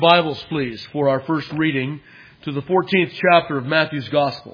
Bibles, please, for our first reading to the 14th chapter of Matthew's Gospel.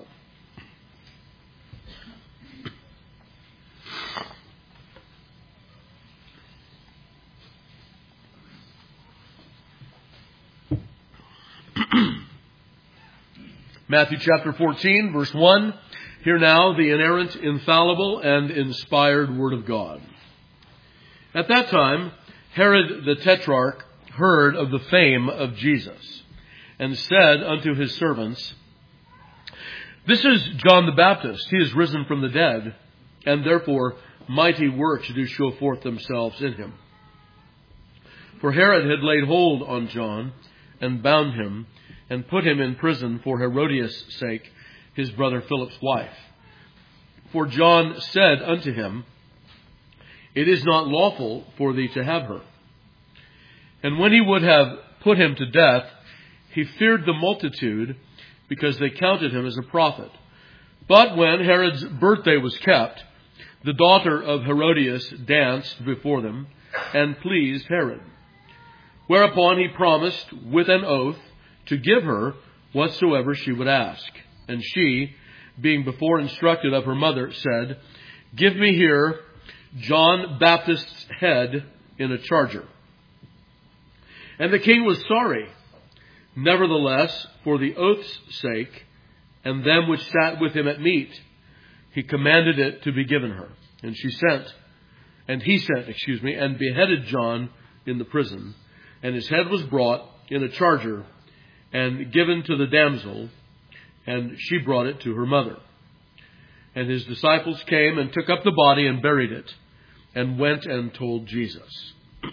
Matthew chapter 14, verse 1. Hear now the inerrant, infallible, and inspired Word of God. At that time, Herod the Tetrarch heard of the fame of Jesus, and said unto his servants, This is John the Baptist. He is risen from the dead, and therefore mighty works do show forth themselves in him. For Herod had laid hold on John, and bound him, and put him in prison for Herodias' sake, his brother Philip's wife. For John said unto him, It is not lawful for thee to have her. And when he would have put him to death, he feared the multitude, because they counted him as a prophet. But when Herod's birthday was kept, the daughter of Herodias danced before them, and pleased Herod. Whereupon he promised with an oath to give her whatsoever she would ask. And she, being before instructed of her mother, said, Give me here John Baptist's head in a charger. And the king was sorry. Nevertheless, for the oath's sake, and them which sat with him at meat, he commanded it to be given her. And he sent, and beheaded John in the prison. And his head was brought in a charger, and given to the damsel, and she brought it to her mother. And his disciples came and took up the body and buried it, and went and told Jesus.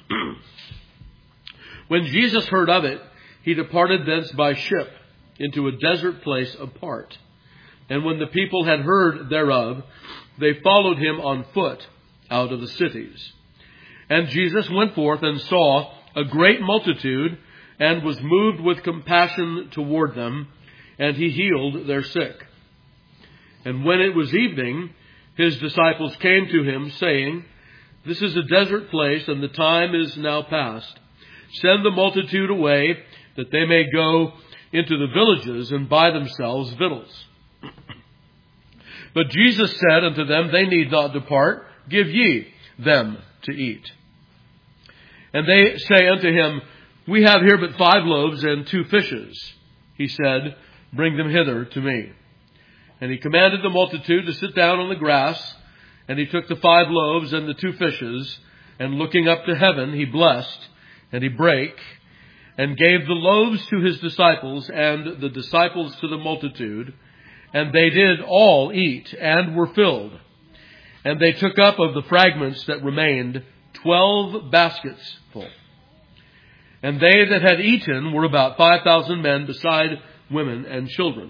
When Jesus heard of it, he departed thence by ship into a desert place apart. And when the people had heard thereof, they followed him on foot out of the cities. And Jesus went forth and saw a great multitude, and was moved with compassion toward them, and he healed their sick. And when it was evening, his disciples came to him, saying, This is a desert place, and the time is now past. Send the multitude away, that they may go into the villages and buy themselves victuals. But Jesus said unto them, They need not depart. Give ye them to eat. And they say unto him, We have here but 5 loaves and 2 fishes. He said, Bring them hither to me. And he commanded the multitude to sit down on the grass. And he took the 5 loaves and the 2 fishes, and looking up to heaven, he blessed, and he brake, and gave the loaves to his disciples, and the disciples to the multitude. And they did all eat, and were filled. And they took up of the fragments that remained 12 baskets full. And they that had eaten were about 5,000 men, beside women and children.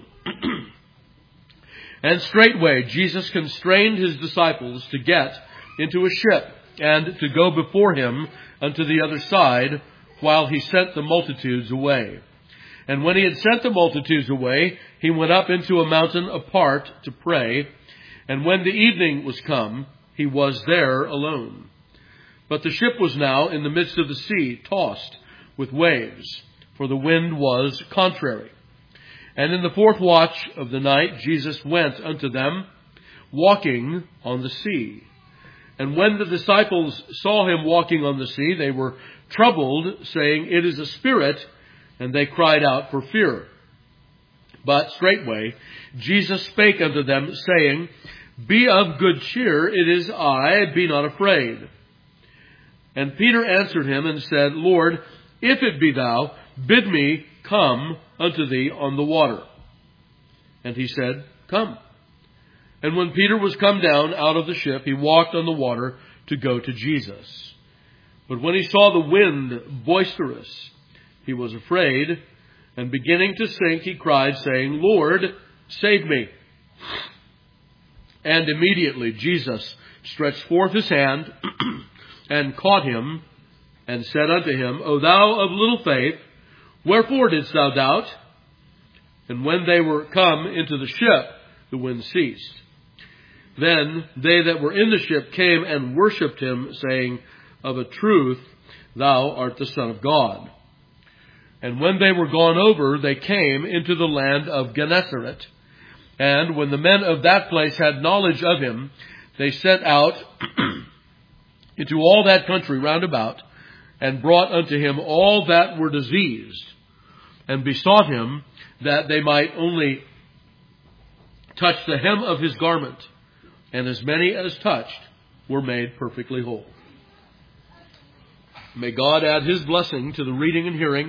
And straightway Jesus constrained his disciples to get into a ship, and to go before him unto the other side, while he sent the multitudes away. And when he had sent the multitudes away, he went up into a mountain apart to pray. And when the evening was come, he was there alone. But the ship was now in the midst of the sea, tossed with waves, for the wind was contrary. And in the 4th watch of the night, Jesus went unto them, walking on the sea. And when the disciples saw him walking on the sea, they were troubled, saying, It is a spirit, and they cried out for fear. But straightway Jesus spake unto them, saying, Be of good cheer, it is I, be not afraid. And Peter answered him and said, Lord, if it be thou, bid me come unto thee on the water. And he said, Come. And when Peter was come down out of the ship, he walked on the water to go to Jesus. But when he saw the wind boisterous, he was afraid, and beginning to sink, he cried, saying, Lord, save me. And immediately Jesus stretched forth his hand, and caught him, and said unto him, O thou of little faith, wherefore didst thou doubt? And when they were come into the ship, the wind ceased. Then they that were in the ship came and worshipped him, saying, Of a truth, thou art the Son of God. And when they were gone over, they came into the land of Gennesaret. And when the men of that place had knowledge of him, they set out into all that country round about, and brought unto him all that were diseased, and besought him that they might only touch the hem of his garment. And as many as touched were made perfectly whole. May God add his blessing to the reading and hearing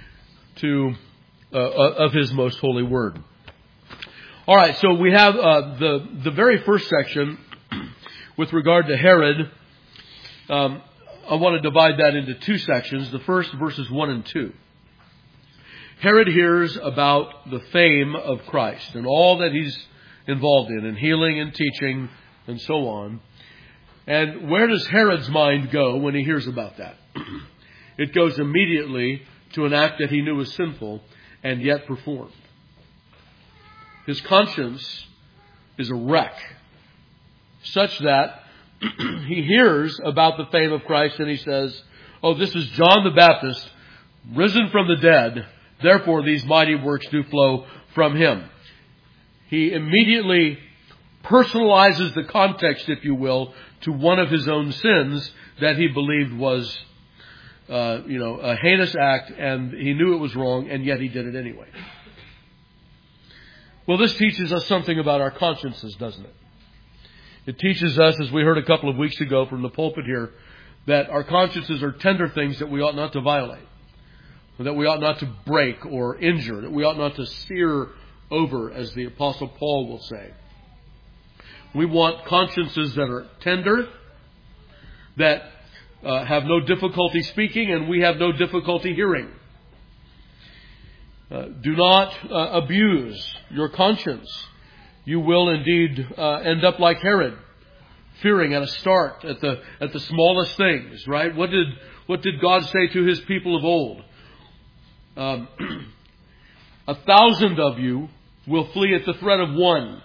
of his most holy word. All right, so we have the very first section with regard to Herod. I want to divide that into two sections. The first, verses 1 and 2. Herod hears about the fame of Christ and all that he's involved in healing and teaching and so on. And where does Herod's mind go when he hears about that? It goes immediately to an act that he knew was sinful and yet performed. His conscience is a wreck, such that he hears about the fame of Christ and he says, oh, this is John the Baptist, risen from the dead. Therefore, these mighty works do flow from him. He immediately personalizes the context, if you will, to one of his own sins that he believed was, a heinous act, and he knew it was wrong, and yet he did it anyway. Well, this teaches us something about our consciences, doesn't it? It teaches us, as we heard a couple of weeks ago from the pulpit here, that our consciences are tender things that we ought not to violate, that we ought not to break or injure, that we ought not to sear over, as the Apostle Paul will say. We want consciences that are tender, that have no difficulty speaking, and we have no difficulty hearing. Do not abuse your conscience. You will indeed end up like Herod, fearing at a start at the smallest things. Right? What did God say to his people of old? 1,000 of you will flee at the threat of one.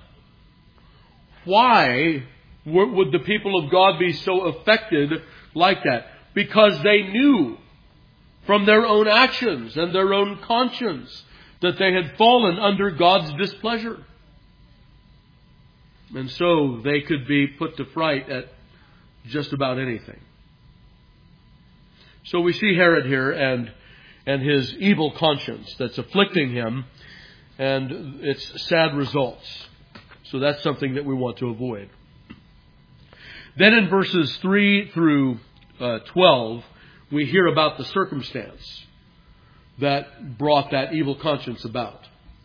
Why would the people of God be so affected like that? Because they knew from their own actions and their own conscience that they had fallen under God's displeasure. And so they could be put to fright at just about anything. So we see Herod here and his evil conscience that's afflicting him and its sad results. So that's something that we want to avoid. Then in verses 3 through 12, we hear about the circumstance that brought that evil conscience about.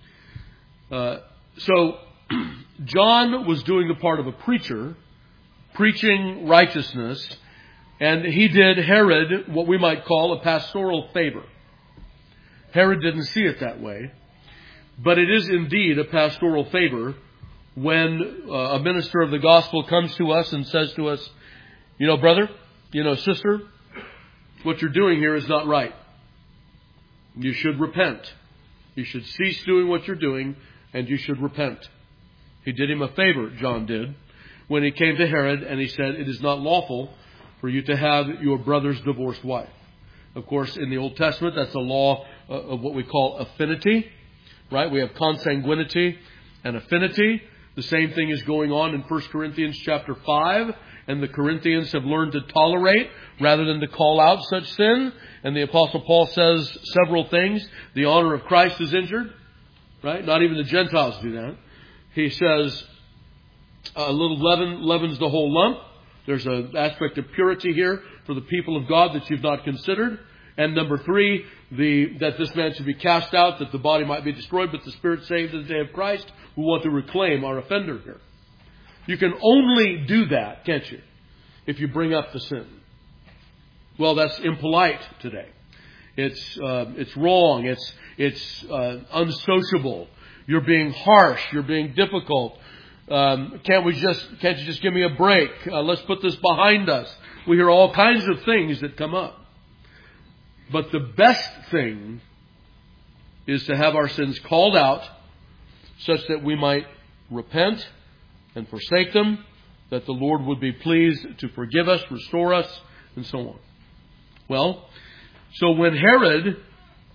So John was doing the part of a preacher, preaching righteousness, and he did Herod what we might call a pastoral favor. Herod didn't see it that way, but it is indeed a pastoral favor when a minister of the gospel comes to us and says to us, brother, sister, what you're doing here is not right. You should repent. You should cease doing what you're doing, and you should repent. He did him a favor, John did, when he came to Herod and he said, it is not lawful for you to have your brother's divorced wife. Of course, in the Old Testament, that's a law of what we call affinity, right? We have consanguinity and affinity. The same thing is going on in 1 Corinthians chapter 5. And the Corinthians have learned to tolerate rather than to call out such sin. And the Apostle Paul says several things. The honor of Christ is injured. Right? Not even the Gentiles do that. He says a little leaven leavens the whole lump. There's an aspect of purity here for the people of God that you've not considered. And number 3, that this man should be cast out, that the body might be destroyed, but the spirit saved in the day of Christ. We want to reclaim our offender here. You can only do that, can't you, if you bring up the sin. Well, that's impolite today. It's wrong. It's unsociable. You're being harsh. You're being difficult. Can't you just give me a break? Let's put this behind us. We hear all kinds of things that come up. But the best thing is to have our sins called out such that we might repent and forsake them, that the Lord would be pleased to forgive us, restore us, and so on. Well, so when Herod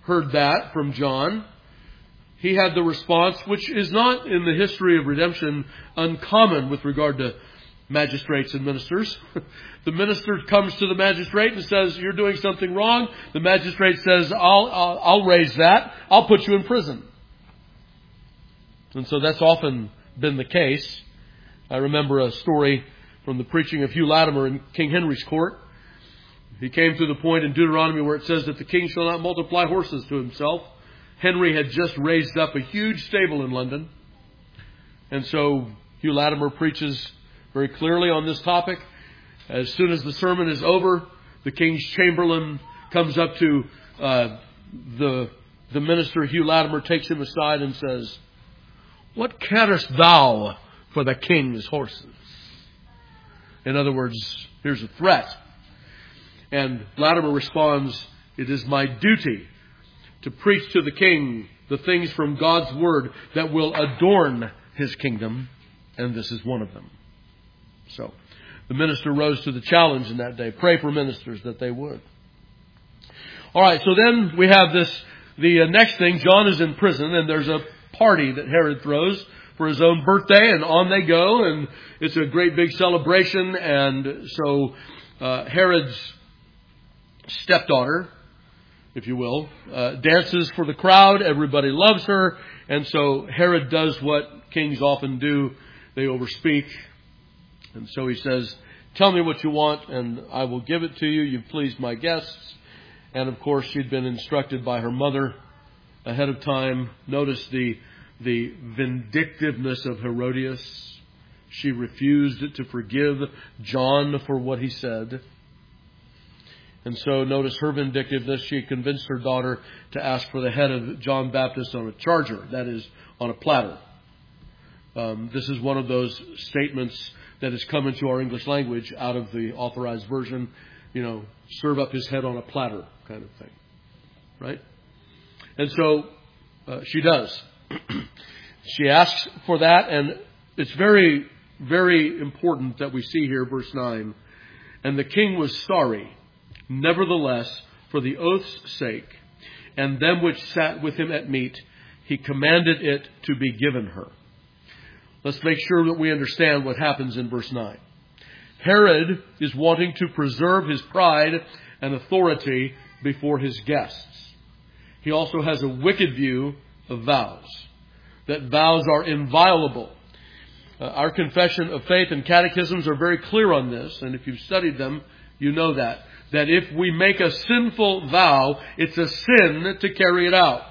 heard that from John, he had the response, which is not in the history of redemption uncommon with regard to magistrates and ministers. The minister comes to the magistrate and says, "You're doing something wrong." The magistrate says, I'll raise that. I'll put you in prison. And so that's often been the case. I remember a story from the preaching of Hugh Latimer in King Henry's court. He came to the point in Deuteronomy where it says that the king shall not multiply horses to himself. Henry had just raised up a huge stable in London. And so Hugh Latimer preaches very clearly on this topic. As soon as the sermon is over, the king's chamberlain comes up to the minister. Hugh Latimer takes him aside and says, "What carest thou for the king's horses?" In other words, here's a threat. And Latimer responds, "It is my duty to preach to the king the things from God's word that will adorn his kingdom, and this is one of them." So the minister rose to the challenge in that day. Pray for ministers that they would. All right, so then we have the next thing. John is in prison, and there's a party that Herod throws for his own birthday, and on they go, and it's a great big celebration. And so Herod's stepdaughter, if you will, dances for the crowd. Everybody loves her. And so Herod does what kings often do. They overspeak. And so he says, "Tell me what you want and I will give it to you. You've pleased my guests." And of course, she'd been instructed by her mother ahead of time. Notice the vindictiveness of Herodias. She refused to forgive John for what he said. And so notice her vindictiveness. She convinced her daughter to ask for the head of John Baptist on a charger, that is, on a platter. This is one of those statements that has come into our English language out of the Authorized Version. Serve up his head on a platter kind of thing. Right? And so she does. She asks for that, and it's very, very important that we see here, verse 9. "And the king was sorry, nevertheless, for the oath's sake, and them which sat with him at meat, he commanded it to be given her." Let's make sure that we understand what happens in verse 9. Herod is wanting to preserve his pride and authority before his guests. He also has a wicked view of vows, that vows are inviolable. Our confession of faith and catechisms are very clear on this, and if you've studied them, you know that if we make a sinful vow, it's a sin to carry it out.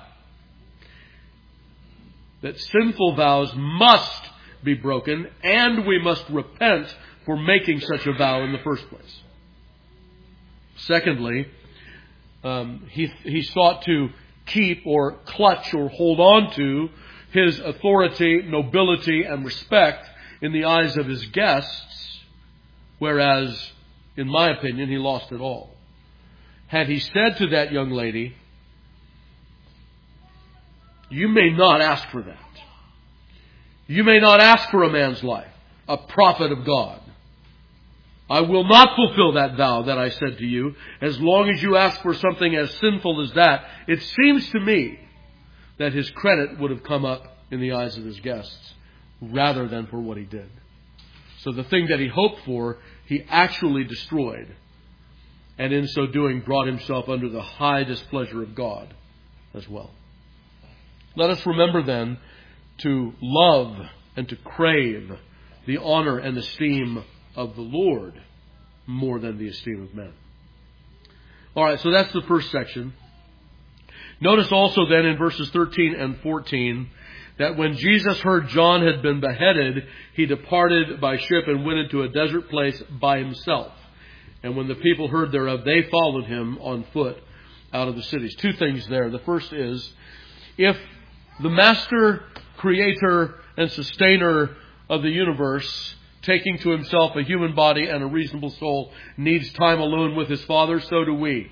That sinful vows must be broken, and we must repent for making such a vow in the first place. Secondly, he sought to keep or clutch or hold on to his authority, nobility, and respect in the eyes of his guests, whereas, in my opinion, he lost it all. Had he said to that young lady, "You may not ask for that. You may not ask for a man's life, a prophet of God. I will not fulfill that vow that I said to you as long as you ask for something as sinful as that," it seems to me that his credit would have come up in the eyes of his guests rather than for what he did. So the thing that he hoped for, he actually destroyed. And in so doing, brought himself under the high displeasure of God as well. Let us remember then to love and to crave the honor and esteem of the Lord more than the esteem of men. All right, so that's the first section. Notice also then in verses 13 and 14 that when Jesus heard John had been beheaded, he departed by ship and went into a desert place by himself. And when the people heard thereof, they followed him on foot out of the cities. Two things there. The first is, if the master, creator, and sustainer of the universe, taking to himself a human body and a reasonable soul, needs time alone with his Father, so do we.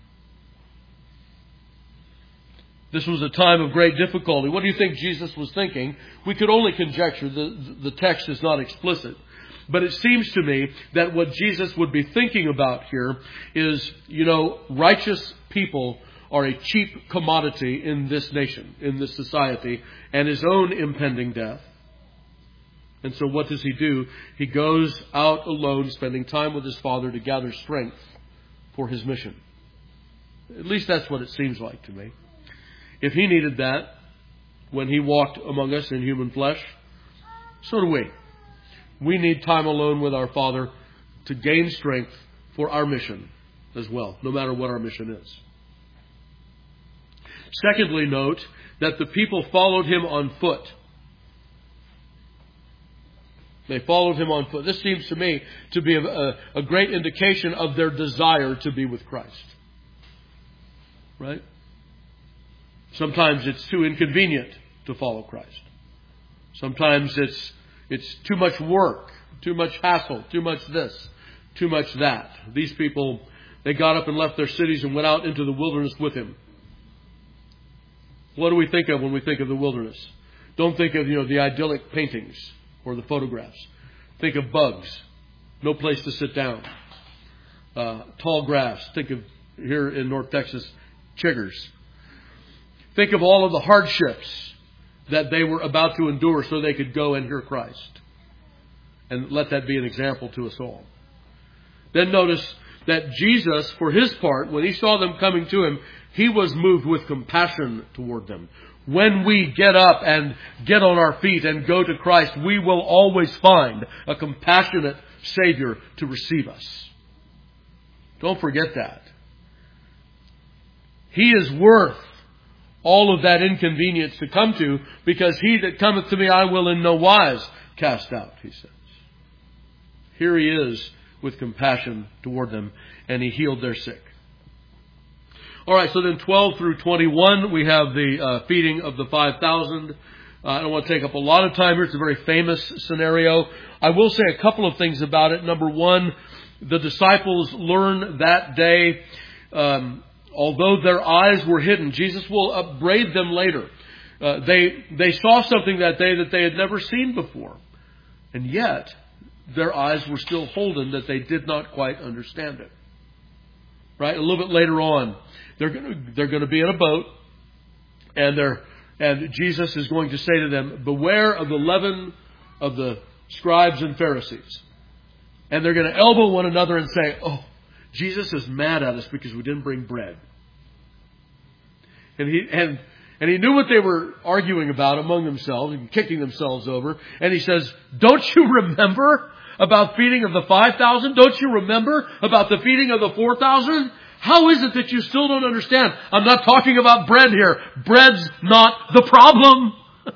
This was a time of great difficulty. What do you think Jesus was thinking? We could only conjecture. The text is not explicit. But it seems to me that what Jesus would be thinking about here is, righteous people are a cheap commodity in this nation, in this society, and his own impending death. And so what does he do? He goes out alone, spending time with his Father to gather strength for his mission. At least that's what it seems like to me. If he needed that when he walked among us in human flesh, so do we. We need time alone with our Father to gain strength for our mission as well, no matter what our mission is. Secondly, note that the people followed him on foot. They followed him on foot. This seems to me to be a great indication of their desire to be with Christ. Right? Sometimes it's too inconvenient to follow Christ. Sometimes it's too much work, too much hassle, too much this, too much that. These people, they got up and left their cities and went out into the wilderness with him. What do we think of when we think of the wilderness? Don't think of, the idyllic paintings or the photographs. Think of bugs. No place to sit down. Tall grass. Think of, here in North Texas, chiggers. Think of all of the hardships that they were about to endure so they could go and hear Christ. And let that be an example to us all. Then notice that Jesus, for his part, when he saw them coming to him, he was moved with compassion toward them. When we get up and get on our feet and go to Christ, we will always find a compassionate Savior to receive us. Don't forget that. He is worth all of that inconvenience to come to, because he that cometh to me I will in no wise cast out, he says. Here he is with compassion toward them, and he healed their sick. All right, so then 12 through 21, we have the feeding of the 5,000. I don't want to take up a lot of time here. It's a very famous scenario. I will say a couple of things about it. Number one, the disciples learned that day, although their eyes were hidden, Jesus will upbraid them later. They saw something that day that they had never seen before. And yet, their eyes were still holden that they did not quite understand it. Right? A little bit later on, they're going to be in a boat, and Jesus is going to say to them, beware of the leaven of the scribes and Pharisees. And they're going to elbow one another and say, oh, Jesus is mad at us because we didn't bring bread. And he knew what they were arguing about among themselves and kicking themselves over. And he says, don't you remember about feeding of the 5,000? Don't you remember about the feeding of the 4,000? How is it that you still don't understand? I'm not talking about bread here. Bread's not the problem.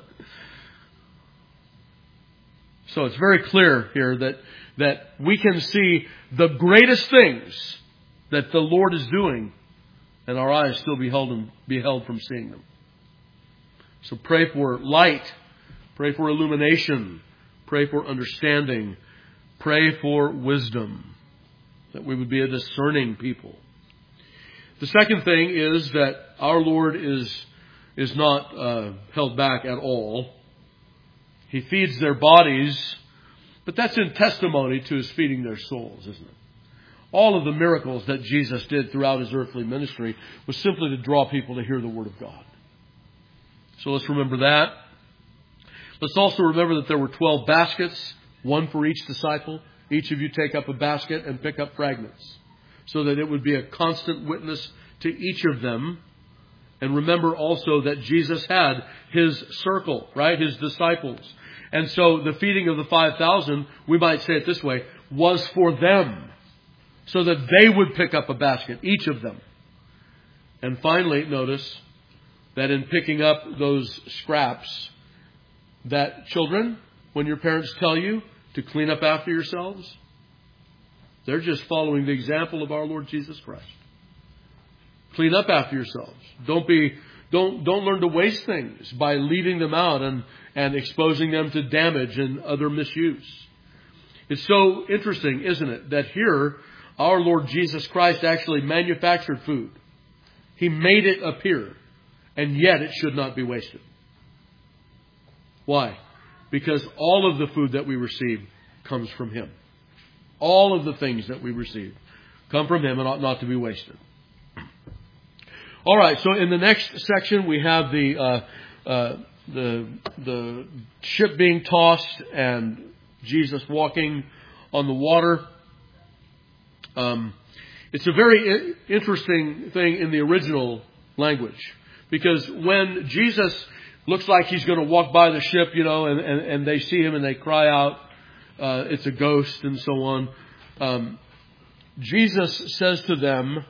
So it's very clear here that we can see the greatest things that the Lord is doing, and our eyes still be held from seeing them. So pray for light. Pray for illumination. Pray for understanding. Pray for wisdom, that we would be a discerning people. The second thing is that our Lord is not held back at all. He feeds their bodies, but that's in testimony to his feeding their souls, isn't it? All of the miracles that Jesus did throughout his earthly ministry was simply to draw people to hear the Word of God. So let's remember that. Let's also remember that there were 12 baskets, one for each disciple. Each of you take up a basket and pick up fragments, so that it would be a constant witness to each of them. And remember also that Jesus had his circle, right? His disciples. And so the feeding of the 5,000, we might say it this way, was for them, so that they would pick up a basket, each of them. And finally, notice that in picking up those scraps, that children, when your parents tell you to clean up after yourselves, they're just following the example of our Lord Jesus Christ. Clean up after yourselves. Don't learn to waste things by leaving them out and exposing them to damage and other misuse. It's so interesting, isn't it, that here our Lord Jesus Christ actually manufactured food. He made it appear, and yet it should not be wasted. Why? Because all of the food that we receive comes from Him. All of the things that we receive come from Him and ought not to be wasted. All right, so in the next section we have the ship being tossed and Jesus walking on the water. It's a very interesting thing in the original language, because when Jesus looks like he's going to walk by the ship, and they see him and they cry out, it's a ghost and so on. Jesus says to them,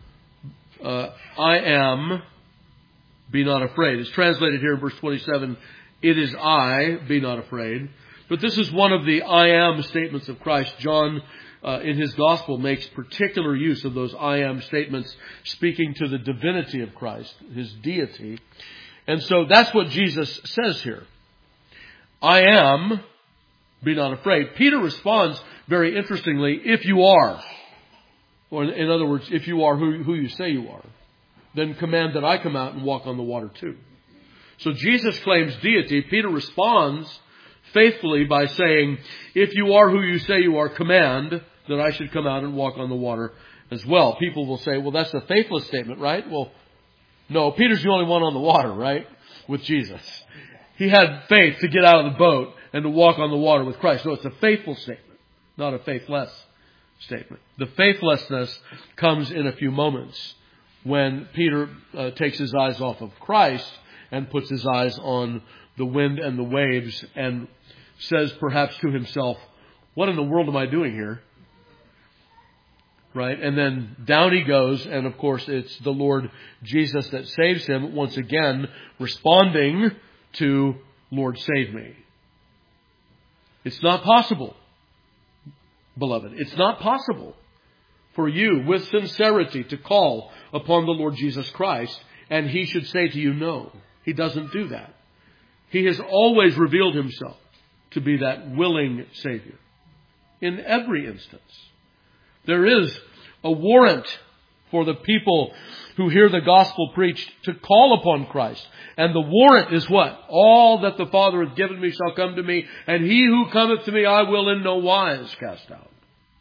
I am, be not afraid. It's translated here in verse 27, it is I, be not afraid. But this is one of the I am statements of Christ. John, in his gospel, makes particular use of those I am statements, speaking to the divinity of Christ, his deity. And so that's what Jesus says here. I am, be not afraid. Peter responds very interestingly, if you are. Or in other words, if you are who you say you are, then command that I come out and walk on the water too. So Jesus claims deity. Peter responds faithfully by saying, if you are who you say you are, command that I should come out and walk on the water as well. People will say, well, that's a faithless statement, right? Well, no, Peter's the only one on the water, right? With Jesus. He had faith to get out of the boat and to walk on the water with Christ. So it's a faithful statement, not a faithless statement. The faithlessness comes in a few moments when Peter takes his eyes off of Christ and puts his eyes on the wind and the waves and says perhaps to himself, what in the world am I doing here? Right? And then down he goes, and of course it's the Lord Jesus that saves him, once again responding to, Lord, save me. It's not possible, beloved. It's not possible for you with sincerity to call upon the Lord Jesus Christ and he should say to you no. He doesn't do that. He has always revealed himself to be that willing Savior in every instance. There is a warrant for the people who hear the gospel preached to call upon Christ. And the warrant is what? All that the Father hath given me shall come to me, and he who cometh to me I will in no wise cast out.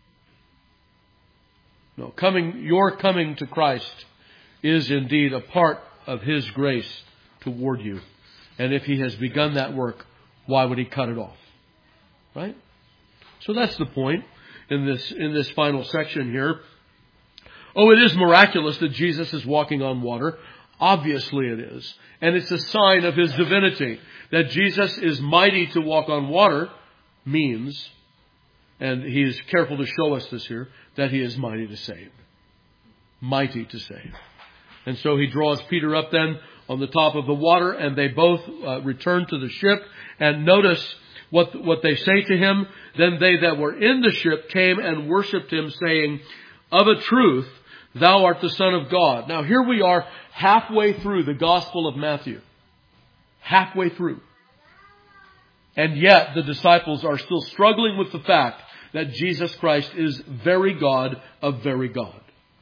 No, your coming to Christ is indeed a part of his grace toward you. And if he has begun that work, why would he cut it off? Right? So that's the point in this final section here. Oh, it is miraculous that Jesus is walking on water. Obviously it is. And it's a sign of his divinity. That Jesus is mighty to walk on water means, and he is careful to show us this here, that he is mighty to save. Mighty to save. And so he draws Peter up then on the top of the water, and they both return to the ship. And notice what they say to him. Then they that were in the ship came and worshipped him, saying, of a truth, thou art the Son of God. Now here we are halfway through the Gospel of Matthew. Halfway through. And yet the disciples are still struggling with the fact that Jesus Christ is very God of very God.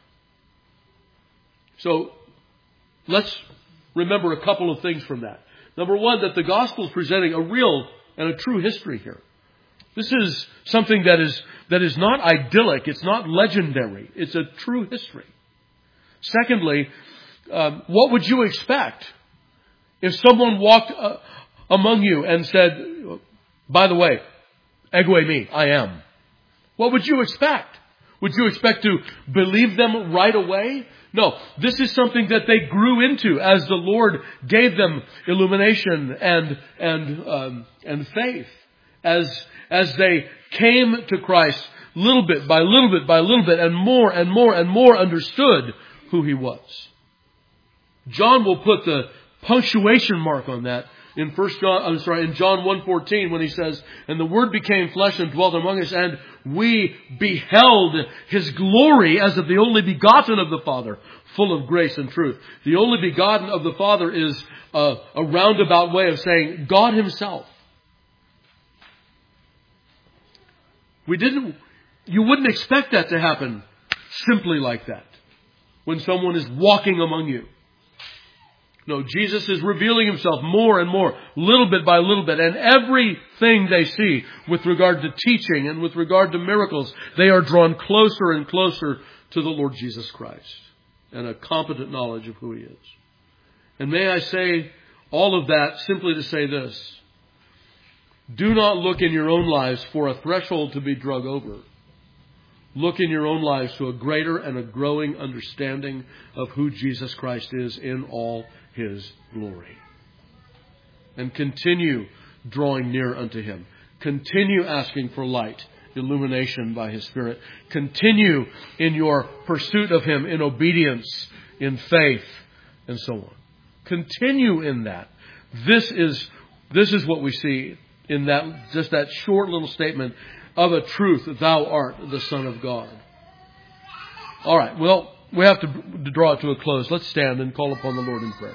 So let's remember a couple of things from that. Number one, that the Gospel is presenting a real and a true history here. This is something that is not idyllic. It's not legendary. It's a true history. Secondly, what would you expect if someone walked among you and said, by the way, egue me, I am? What would you expect? Would you expect to believe them right away? No, this is something that they grew into as the Lord gave them illumination and faith. As they came to Christ little bit by little bit by little bit, and more and more and more understood who he was. John will put the punctuation mark on that in John 1:14 when he says, and the Word became flesh and dwelt among us, and we beheld his glory as of the only begotten of the Father, full of grace and truth. The only begotten of the Father is a roundabout way of saying God himself. You wouldn't expect that to happen simply like that when someone is walking among you. No, Jesus is revealing himself more and more, little bit by little bit. And everything they see with regard to teaching and with regard to miracles, they are drawn closer and closer to the Lord Jesus Christ. and a competent knowledge of who He is. And may I say all of that simply to say this. Do not look in your own lives for a threshold to be drug over. Look in your own lives to a greater and a growing understanding of who Jesus Christ is in all His glory. And continue drawing near unto Him. Continue asking for light, illumination by His Spirit. Continue in your pursuit of Him in obedience, in faith, and so on. Continue in that. This is what we see in that, just that short little statement, of a truth, thou art the Son of God. All right, well, we have to draw it to a close. Let's stand and call upon the Lord in prayer.